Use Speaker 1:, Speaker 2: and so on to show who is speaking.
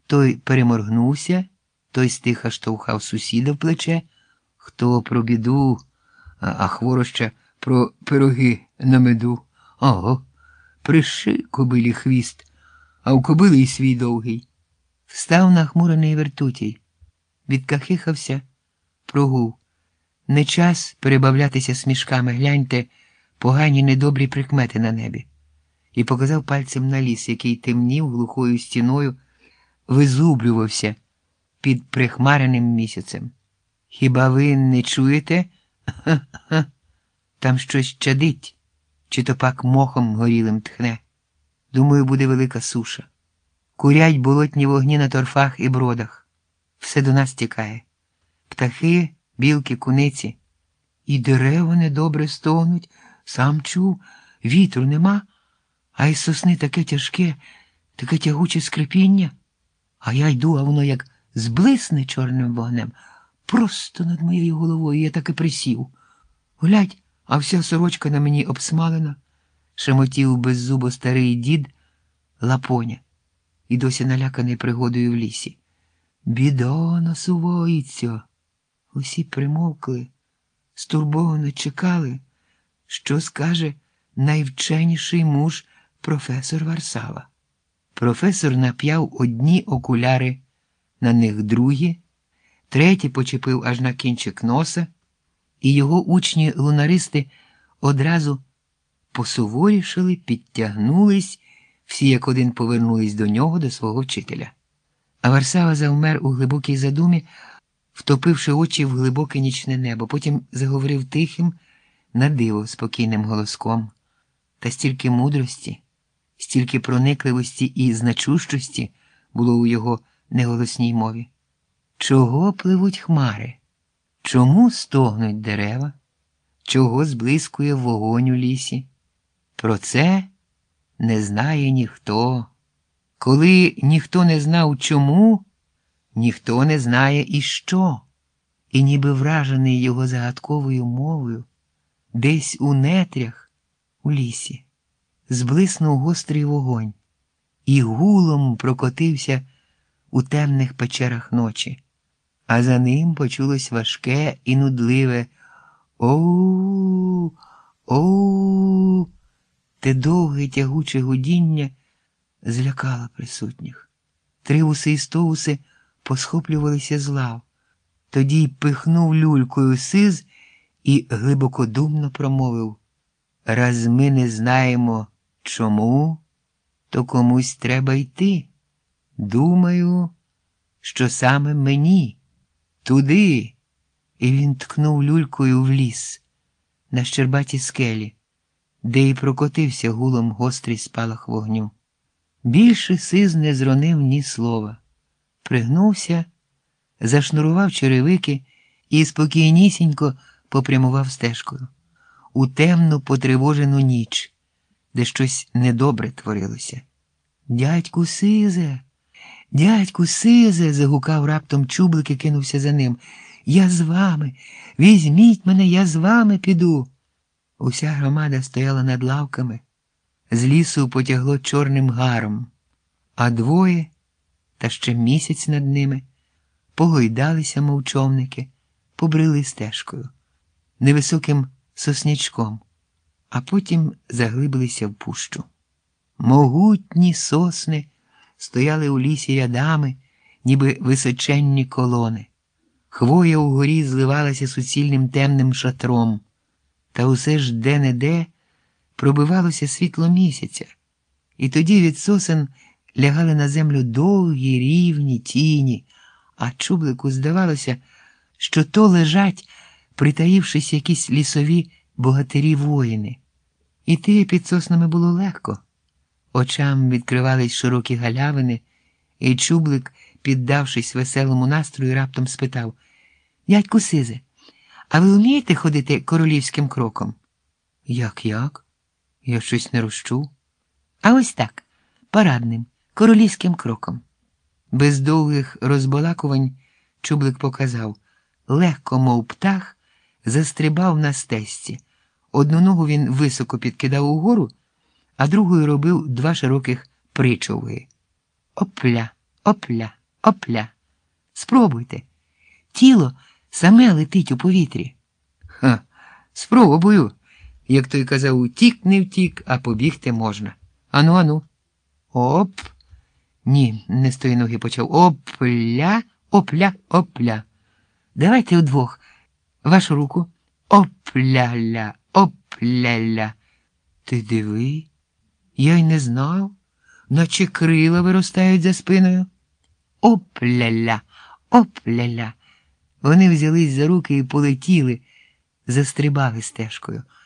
Speaker 1: Той переморгнувся, той стиха штовхав сусіда в плече, хто про біду, а хвороща про пироги на меду. Ого, приши кобилі хвіст, а у кобили й свій довгий. Встав нахмурений вертутій, відкахихався, прогув. Не час перебавлятися смішками, гляньте, погані недобрі прикмети на небі. І показав пальцем на ліс, який темнів глухою стіною, визублювався під прихмареним місяцем. Хіба ви не чуєте? Ха-ха. Там щось чадить, чи то пак мохом горілим тхне. Думаю, буде велика суша. Курять болотні вогні на торфах і бродах. Все до нас тікає. Птахи, білки, куниці. І дерева недобре стогнуть. Сам чув, вітру нема, а із сосни таке тяжке, таке тягуче скрипіння. А я йду, а воно як зблисне чорним вогнем. Просто над моєю головою я так і присів. Глядь, а вся сорочка на мені обсмалена, шемотів беззубо старий дід Лапоня, і досі наляканий пригодою в лісі. Біда насувається. Усі примовкли, стурбовано чекали, що скаже найвченіший муж професор Варсава. Професор нап'яв одні окуляри, на них другі, треті почепив аж на кінчик носа, і його учні-лунаристи одразу посуворішали, підтягнулись, всі як один повернулись до нього, до свого вчителя. А Варсава завмер у глибокій задумі, втопивши очі в глибоке нічне небо, потім заговорив тихим, надиво спокійним голоском. Та стільки мудрості, стільки проникливості і значущості було у його неголосній мові. Чого пливуть хмари? Чому стогнуть дерева? Чого зблискує вогонь у лісі? Про це не знає ніхто. Коли ніхто не знав чому, ніхто не знає і що. І ніби вражений його загадковою мовою, десь у нетрях, у лісі, зблиснув гострий вогонь і гулом прокотився у темних печерах ночі, а за ним почулось важке і нудливе «Оу! Оу!». Те довге тягуче гудіння злякало присутніх. Тривуси і стовуси посхоплювалися з лав. Тоді пихнув люлькою Сиз і глибокодумно промовив: «Раз ми не знаємо чому, то комусь треба йти. Думаю, що саме мені. Туди!» І він ткнув люлькою в ліс, на щербаті скелі, де й прокотився гулом гострий спалах вогню. Більше Сиз не зронив ні слова. Пригнувся, зашнурував черевики і спокійнісінько попрямував стежкою у темну потривожену ніч, де щось недобре творилося. «Дядьку Сизе! Дядьку Сизе!» – загукав раптом Чублик і кинувся за ним. «Я з вами! Візьміть мене, я з вами піду!» Уся громада стояла над лавками, з лісу потягло чорним гаром, а двоє, та ще місяць над ними, погойдалися мовчовники, побрили стежкою, невисоким соснячком, а потім заглибилися в пущу. Могутні сосни стояли у лісі рядами, ніби височенні колони. Хвоя угорі зливалася суцільним темним шатром, та усе ж де-не-де пробивалося світло місяця, і тоді від сосен лягали на землю довгі рівні тіні, а Чублику здавалося, що то лежать, притаївшись, якісь лісові богатирі-воїни. Іти під соснами було легко. Очам відкривались широкі галявини, і Чублик, піддавшись веселому настрою, раптом спитав: «Дядьку Сизе, а ви вмієте ходити королівським кроком?» «Як? Я щось не розчув». «А ось так, парадним, королівським кроком». Без довгих розбалакувань Чублик показав. Легко, мов птах, застрибав на стежці. Одну ногу він високо підкидав угору, а другою робив два широких причовги. Опля, опля. опля. Спробуйте. Тіло саме летить у повітрі. Ха, спробую. Як той казав, утік не втік, а побігти можна. Ану, ану. Оп. Ні, не з тої ноги почав. Опля, опля, опля. Давайте удвох. Вашу руку. Опля-ля, опля-ля. Ти диви, я й не знав, наче крила виростають за спиною. Опля-ля, опля-ля. Вони взялись за руки і полетіли, застрибали стежкою.